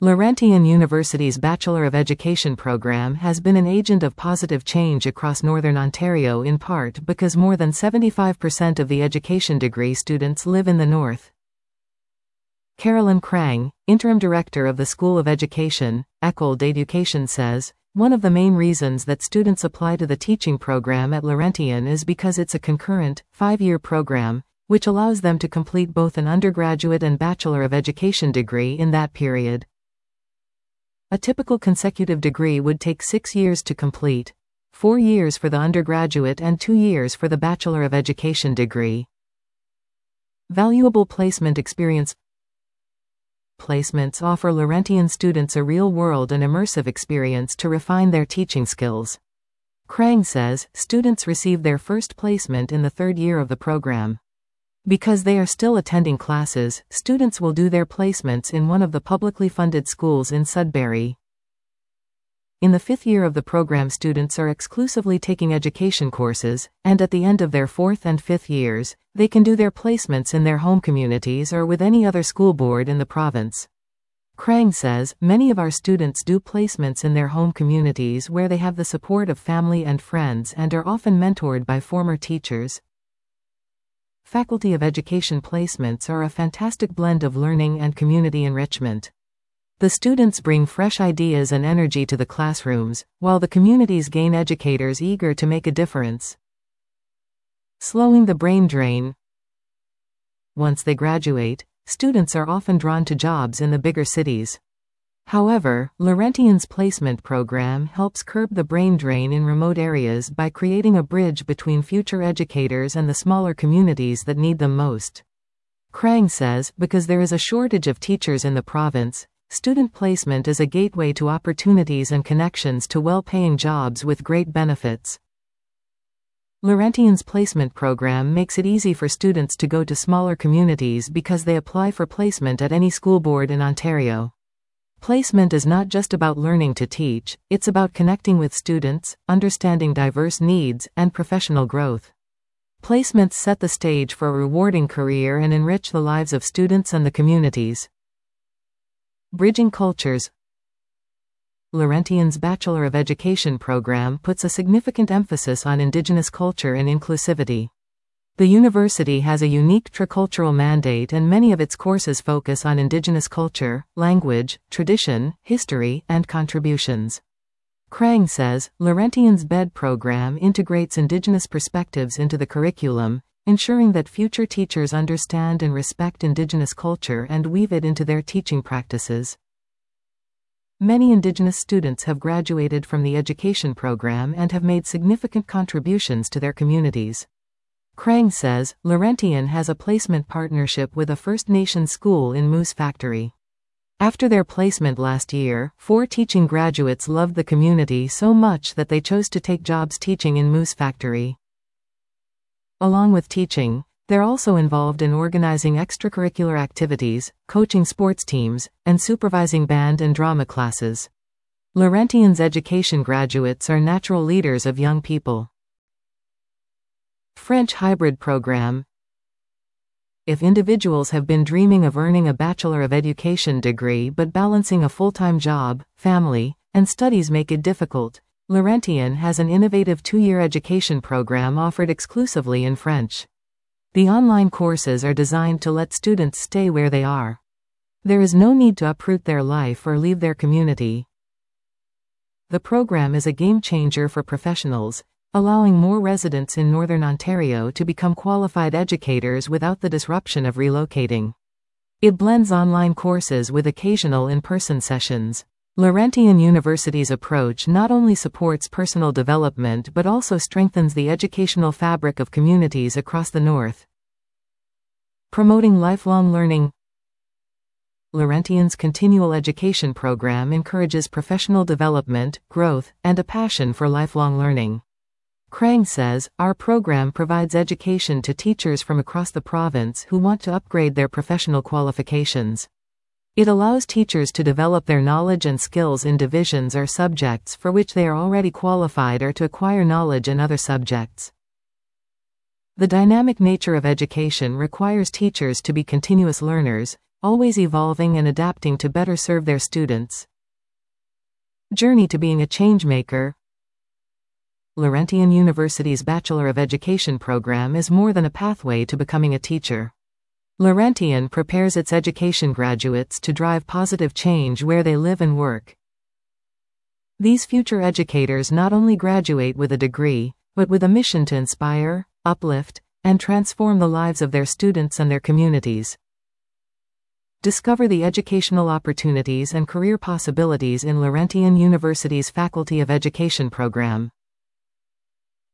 Laurentian University's Bachelor of Education program has been an agent of positive change across Northern Ontario in part because more than 75% of the education degree students live in the north. Carolyn Krang, Interim Director of the School of Education, École d'éducation says, one of the main reasons that students apply to the teaching program at Laurentian is because it's a concurrent, 5-year program, which allows them to complete both an undergraduate and Bachelor of Education degree in that period. A typical consecutive degree would take 6 years to complete, 4 years for the undergraduate and 2 years for the Bachelor of Education degree. Valuable placement experience. Placements offer Laurentian students a real-world and immersive experience to refine their teaching skills. Krang says, students receive their first placement in the 3rd year of the program. Because they are still attending classes, students will do their placements in one of the publicly funded schools in Sudbury. In the 5th year of the program, students are exclusively taking education courses, and at the end of their 4th and 5th years, they can do their placements in their home communities or with any other school board in the province. Krang says, many of our students do placements in their home communities where they have the support of family and friends and are often mentored by former teachers. Faculty of Education placements are a fantastic blend of learning and community enrichment. The students bring fresh ideas and energy to the classrooms, while the communities gain educators eager to make a difference. Slowing the brain drain. Once they graduate, students are often drawn to jobs in the bigger cities. However, Laurentian's placement program helps curb the brain drain in remote areas by creating a bridge between future educators and the smaller communities that need them most. Krang says, because there is a shortage of teachers in the province, student placement is a gateway to opportunities and connections to well-paying jobs with great benefits. Laurentian's placement program makes it easy for students to go to smaller communities because they apply for placement at any school board in Ontario. Placement is not just about learning to teach, it's about connecting with students, understanding diverse needs, and professional growth. Placements set the stage for a rewarding career and enrich the lives of students and the communities. Bridging cultures. Laurentian's Bachelor of Education program puts a significant emphasis on Indigenous culture and inclusivity. The university has a unique tricultural mandate and many of its courses focus on Indigenous culture, language, tradition, history, and contributions. Krang says, Laurentian's BED program integrates Indigenous perspectives into the curriculum, ensuring that future teachers understand and respect Indigenous culture and weave it into their teaching practices. Many Indigenous students have graduated from the education program and have made significant contributions to their communities. Krang says, Laurentian has a placement partnership with a First Nations school in Moose Factory. After their placement last year, 4 teaching graduates loved the community so much that they chose to take jobs teaching in Moose Factory. Along with teaching, they're also involved in organizing extracurricular activities, coaching sports teams, and supervising band and drama classes. Laurentian's education graduates are natural leaders of young people. French hybrid program. If individuals have been dreaming of earning a Bachelor of Education degree but balancing a full-time job, family, and studies make it difficult, Laurentian has an innovative 2-year education program offered exclusively in French. The online courses are designed to let students stay where they are. There is no need to uproot their life or leave their community. The program is a game changer for professionals, allowing more residents in Northern Ontario to become qualified educators without the disruption of relocating. It blends online courses with occasional in-person sessions. Laurentian University's approach not only supports personal development but also strengthens the educational fabric of communities across the North. Promoting lifelong learning. Laurentian's continual education program encourages professional development, growth, and a passion for lifelong learning. Krang says, our program provides education to teachers from across the province who want to upgrade their professional qualifications. It allows teachers to develop their knowledge and skills in divisions or subjects for which they are already qualified or to acquire knowledge in other subjects. The dynamic nature of education requires teachers to be continuous learners, always evolving and adapting to better serve their students. Journey to being a changemaker. Laurentian University's Bachelor of Education program is more than a pathway to becoming a teacher. Laurentian prepares its education graduates to drive positive change where they live and work. These future educators not only graduate with a degree, but with a mission to inspire, uplift, and transform the lives of their students and their communities. Discover the educational opportunities and career possibilities in Laurentian University's Faculty of Education program.